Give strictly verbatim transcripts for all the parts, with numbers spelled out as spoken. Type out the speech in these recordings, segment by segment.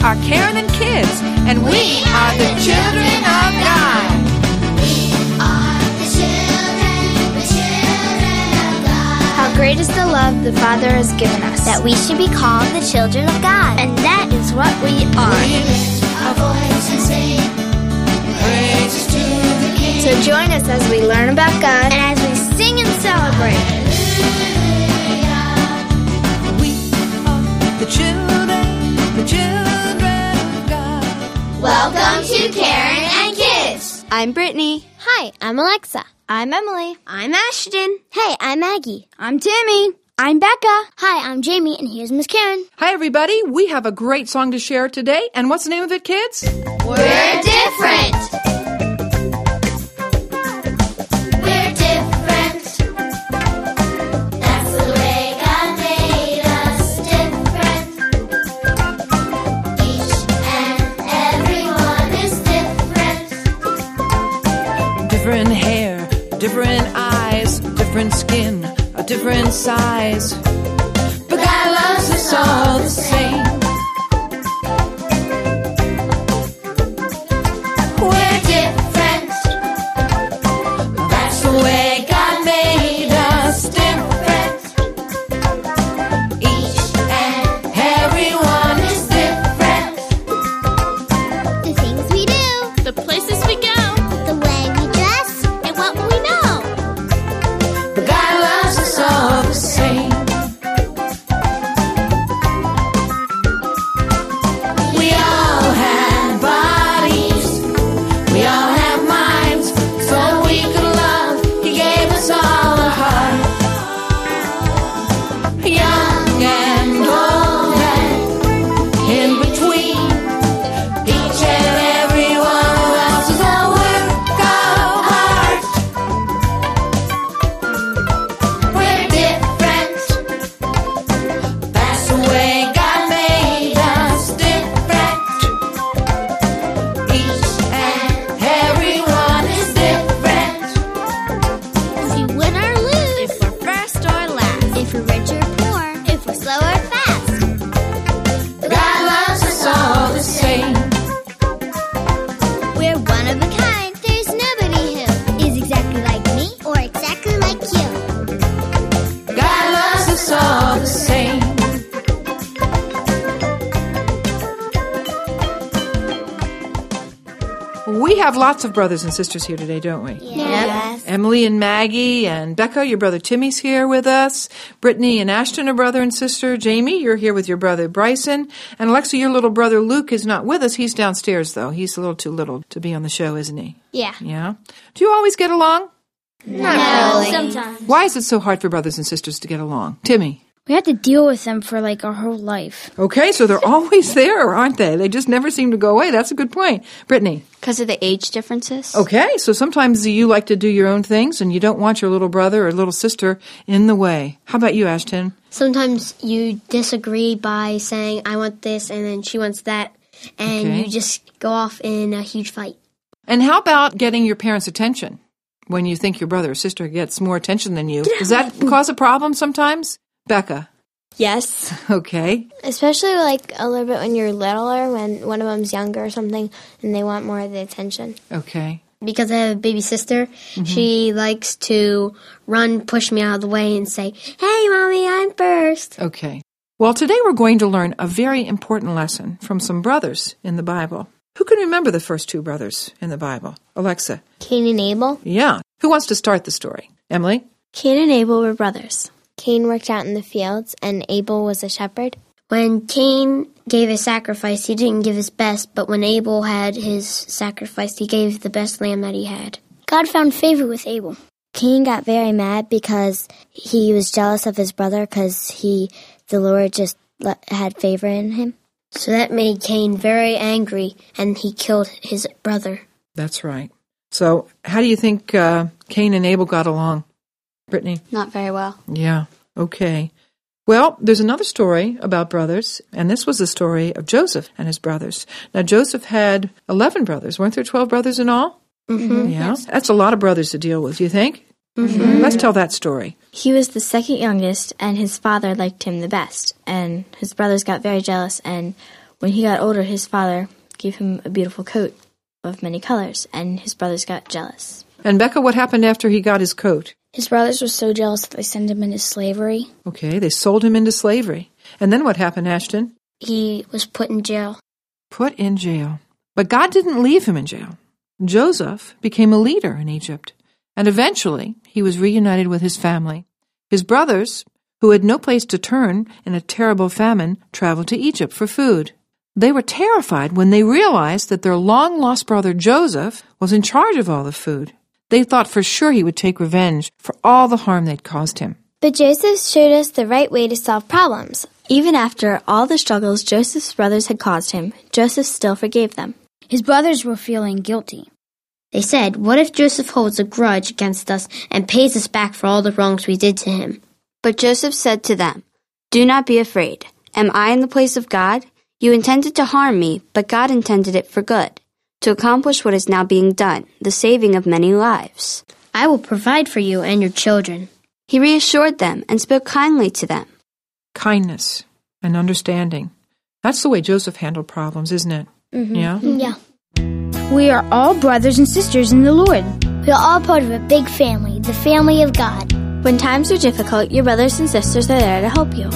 are Karen and Kids, and we are the children of God. We are the children, the children of God. How great is the love the Father has given us, that we should be called the children of God. And that is what we are. We lift our voice and sing praises to the King. So join us as we learn about God And as we sing and celebrate. We are the children, the children of God. Welcome to Karen and Kids. I'm Brittany. Hi, I'm Alexa. I'm Emily. I'm Ashton. Hey, I'm Maggie. I'm Timmy. I'm Becca. Hi, I'm Jamie, and here's Miss Karen. Hi, everybody. We have a great song to share today. And what's the name of it, kids? We're different. We're different. That's the way God made us different. Each and every one is different. Different hair, different eyes, different skin, a different size. But God loves us all the same. We're different. That's the way God made us different. Each and every one is different. The things we do, The places we go. the way we dress, and what we know. But God loves us all the same. We all have bodies. We all have minds. So we could love. He gave us all a heart. Young and old and in between. Each and every one of us is a work of art. We're different. That's the way God made us different. Each and every one is different. If you win or lose, If we're first or last. if we're rich or poor, if we're slow or fast. God loves us all the same. We're one of a kind. There's nobody who is exactly like me or exactly like you. God loves us all the same. We have lots of brothers and sisters here today, don't we? Yes. Emily and Maggie and Becca, your brother Timmy's here with us. Brittany and Ashton are brother and sister. Jamie, you're here with your brother Bryson. And Alexa, your little brother Luke is not with us. He's downstairs, though. He's a little too little to be on the show, isn't he? Yeah. Yeah. Do you always get along? No. Sometimes. Why is it so hard for brothers and sisters to get along? Timmy. We have to deal with them for like our whole life. Okay, so they're always there, aren't they? They just never seem to go away. That's a good point. Brittany. Because of the age differences? Okay, so sometimes you like to do your own things and you don't want your little brother or little sister in the way. How about you, Ashton? Sometimes you disagree by saying, I want this, and then she wants that, and Okay. you just go off in a huge fight. And how about getting your parents' attention when you think your brother or sister gets more attention than you? Does that cause a problem sometimes? Becca. Yes. Okay. Especially like a little bit when you're littler, when one of them's younger or something, and they want more of the attention. Okay. Because I have a baby sister, she likes to run, push me out of the way, and say, hey, Mommy, I'm first. Okay. Well, today we're going to learn a very important lesson from some brothers in the Bible. Who can remember the first two brothers in the Bible? Alexa. Cain and Abel. Yeah. Who wants to start the story? Emily? Cain and Abel were brothers. Cain worked out in the fields, and Abel was a shepherd. When Cain gave a sacrifice, he didn't give his best, but when Abel had his sacrifice, he gave the best lamb that he had. God found favor with Abel. Cain got very mad because he was jealous of his brother because he, the Lord just let, had favor in him. So that made Cain very angry, and he killed his brother. That's right. So how do you think uh, Cain and Abel got along? Brittany? Not very well. Yeah. Okay. Well, there's another story about brothers, and this was the story of Joseph and his brothers. Now, Joseph had eleven brothers. Weren't there twelve brothers in all? Mm-hmm. Yeah. That's a lot of brothers to deal with, do you think? Mm-hmm. Let's tell that story. He was the second youngest, and his father liked him the best. And his brothers got very jealous and When he got older, his father gave him a beautiful coat of many colors, and his brothers got jealous. And Becca, what happened after he got his coat? His brothers were so jealous that they sent him into slavery. Okay, they sold him into slavery. And then what happened, Ashton? He was put in jail. Put in jail. But God didn't leave him in jail. Joseph became a leader in Egypt, and eventually he was reunited with his family. His brothers, who had no place to turn in a terrible famine, traveled to Egypt for food. They were terrified when they realized that their long-lost brother Joseph was in charge of all the food. They thought for sure he would take revenge for all the harm they'd caused him. But Joseph showed us the right way to solve problems. Even after all the struggles Joseph's brothers had caused him, Joseph still forgave them. His brothers were feeling guilty. They said, "What if Joseph holds a grudge against us and pays us back for all the wrongs we did to him?" But Joseph said to them, "Do not be afraid. Am I in the place of God? You intended to harm me, but God intended it for good, to accomplish what is now being done, the saving of many lives." I will provide for you and your children. He reassured them and spoke kindly to them. Kindness and understanding. That's the way Joseph handled problems, isn't it? Mm-hmm. Yeah? Yeah. We are all brothers and sisters in the Lord. We are all part of a big family, the family of God. When times are difficult, your brothers and sisters are there to help you.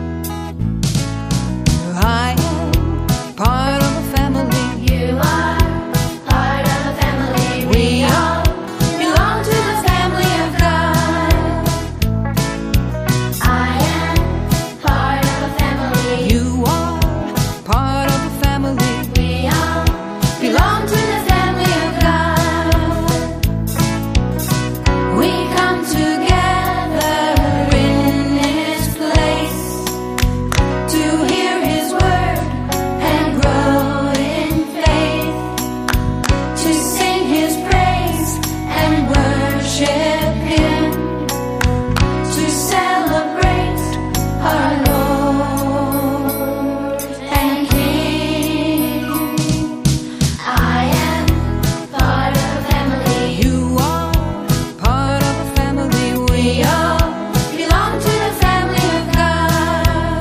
I am part of a family. You are part of a family. We all belong to the family of God. I am part of a family. You are part of a family. We all Belong to the family of God. We come together in His place to hear His word and grow in faith, to sing His praise and worship Him, to celebrate our Lord and King. I am part of a family. You are part of a family. We all belong to the family of God.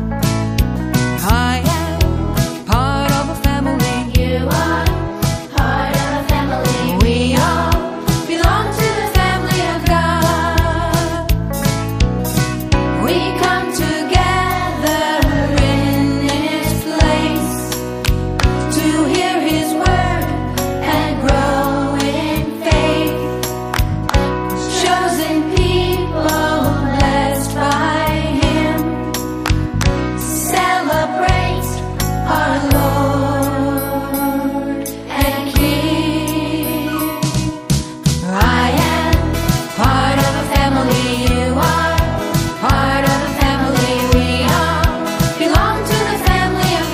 I am part of a family. You are part of a family. We all belong to the family of God. We come together in His place to hear His word and grow in faith. Chosen people blessed by Him, celebrate our Lord and King. I am part of a family. You are part of a family. We all belong to the family of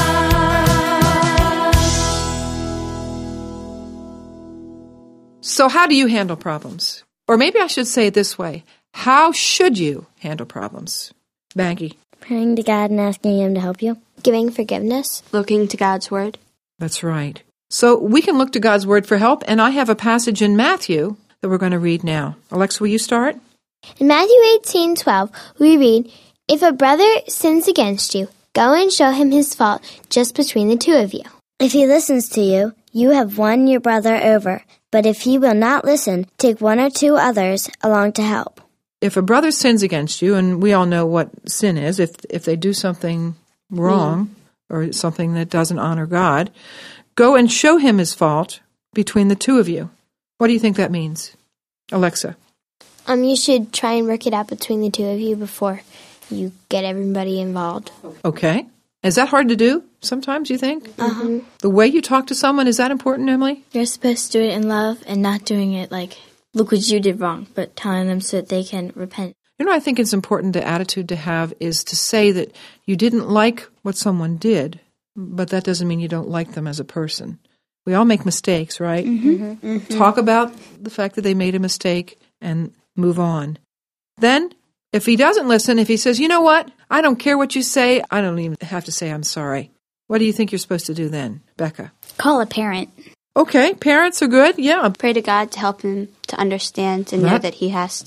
God. So how do you handle problems? Or maybe I should say it this way. How should you handle problems? Maggie. Praying to God and asking Him to help you. Giving forgiveness. Looking to God's word. That's right. So we can look to God's word for help, and I have a passage in Matthew that we're going to read now. Alexa, will you start? In Matthew eighteen twelve, we read, "If a brother sins against you, go and show him his fault just between the two of you." If he listens to you, you have won your brother over. But if he will not listen, take one or two others along to help. If a brother sins against you, and we all know what sin is, if if they do something wrong or something that doesn't honor God, go and show him his fault between the two of you. What do you think that means? Alexa. Um, you should try and work it out between the two of you before you get everybody involved. Okay. Is that hard to do sometimes, you think? Uh-huh. The way you talk to someone, is that important, Emily? You're supposed to do it in love and not doing it like, look what you did wrong, but telling them so that they can repent. You know, I think it's important, the attitude to have is to say that you didn't like what someone did, but that doesn't mean you don't like them as a person. We all make mistakes, right? Mm-hmm. Mm-hmm. Talk about the fact that they made a mistake and move on. Then, if he doesn't listen, if he says, you know what, I don't care what you say, I don't even have to say I'm sorry. What do you think you're supposed to do then, Becca? Call a parent. Okay, parents are good, yeah. Pray to God to help him to understand and know Right. that he has to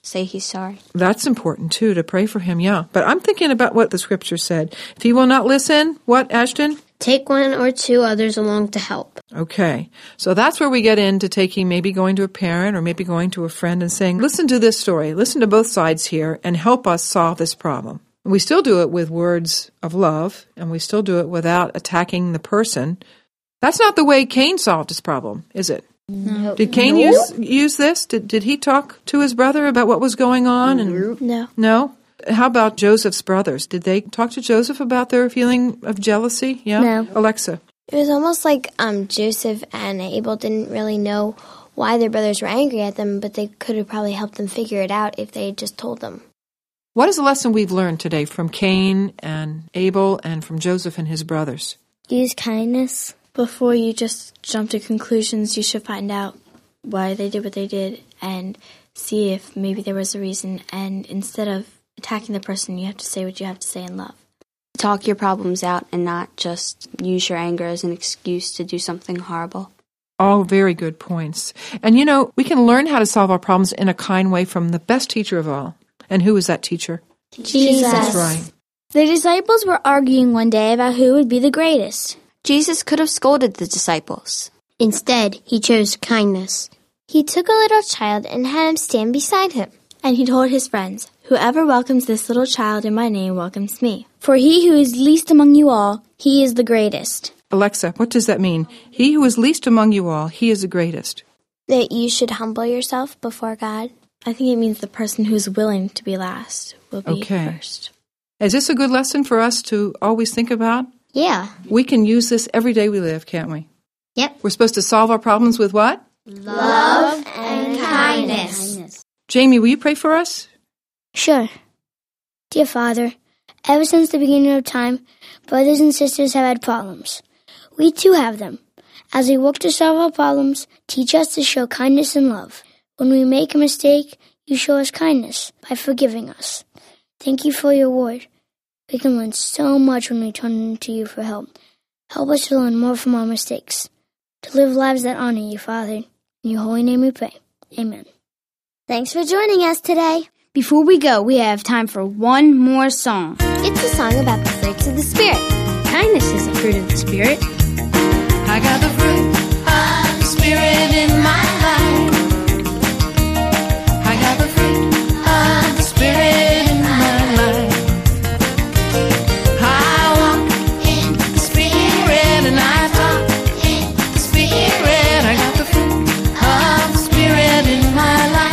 say he's sorry. That's important, too, to pray for him, yeah. But I'm thinking about what the scripture said. If he will not listen, what, Ashton? Take one or two others along to help. Okay. So that's where we get into taking, maybe going to a parent or maybe going to a friend and saying, listen to this story, listen to both sides here, and help us solve this problem. We still do it with words of love, and we still do it without attacking the person. That's not the way Cain solved his problem, is it? No. Did Cain No. use use this? Did did he talk to his brother about what was going on? And No. no? How about Joseph's brothers? Did they talk to Joseph about their feeling of jealousy? Yeah? No. Alexa. It was almost like um, Joseph and Abel didn't really know why their brothers were angry at them, but they could have probably helped them figure it out if they had just told them. What is the lesson we've learned today from Cain and Abel and from Joseph and his brothers? Use kindness. Before you just jump to conclusions, you should find out why they did what they did and see if maybe there was a reason. And instead of attacking the person, you have to say what you have to say in love. Talk your problems out and not just use your anger as an excuse to do something horrible. All very good points. And you know, we can learn how to solve our problems in a kind way from the best teacher of all. And who is that teacher? Jesus. That's right. The disciples were arguing one day about who would be the greatest. Jesus could have scolded the disciples. Instead, he chose kindness. He took a little child and had him stand beside him. And he told his friends, "Whoever welcomes this little child in my name welcomes me." For he who is least among you all, he is the greatest. Alexa, what does that mean? He who is least among you all, he is the greatest. That you should humble yourself before God. I think it means the person who's willing to be last will be Okay. first. Is this a good lesson for us to always think about? Yeah. We can use this every day we live, can't we? Yep. We're supposed to solve our problems with what? Love and kindness. Jamie, will you pray for us? Sure. Dear Father, ever since the beginning of time, brothers and sisters have had problems. We too have them. As we work to solve our problems, teach us to show kindness and love. When we make a mistake, you show us kindness by forgiving us. Thank you for your word. We can learn so much when we turn to you for help. Help us to learn more from our mistakes, to live lives that honor you, Father. In your holy name we pray. Amen. Thanks for joining us today. Before we go, we have time for one more song. It's a song about the fruits of the Spirit. Kindness is a fruit of the Spirit. I got the fruit of the Spirit in my life. I got the fruit of the Spirit in my life. I walk in the Spirit and I talk in the Spirit. I got the fruit of the Spirit in my life.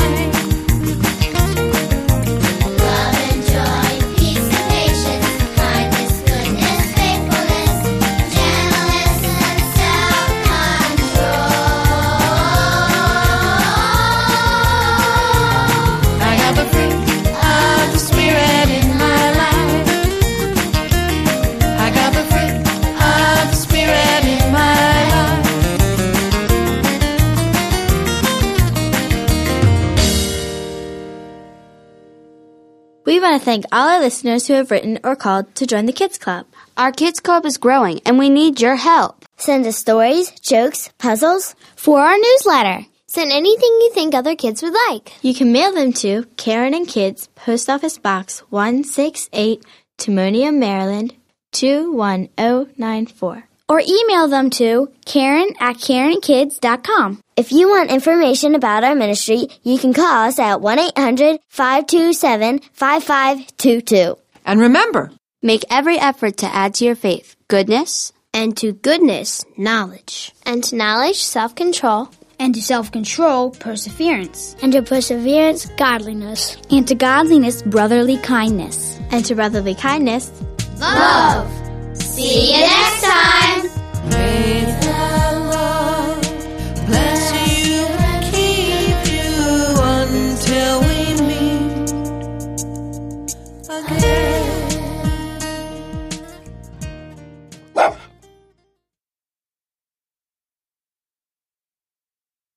Love and joy, peace and patience, kindness, goodness, faithfulness, gentleness and self-control. I got the fruit of the Spirit in my life. I got the fruit of the Spirit in my life. We want to thank all our listeners who have written or called to join the Kids Club. Our Kids Club is growing, and we need your help. Send us stories, jokes, puzzles. For our newsletter. Send anything you think other kids would like. You can mail them to Karen and Kids, Post Office Box one sixty-eight, Timonium, Maryland two one zero nine four. Or email them to Karen at Karen Kids dot com. If you want information about our ministry, you can call us at one eight hundred, five two seven, five five two two. And remember, Make every effort to add to your faith goodness, And to goodness, knowledge. And to knowledge, self-control. And to self-control, perseverance. And to perseverance, godliness. And to godliness, brotherly kindness. And to brotherly kindness, Love. See you next time. May the Lord bless you and keep you until we meet again.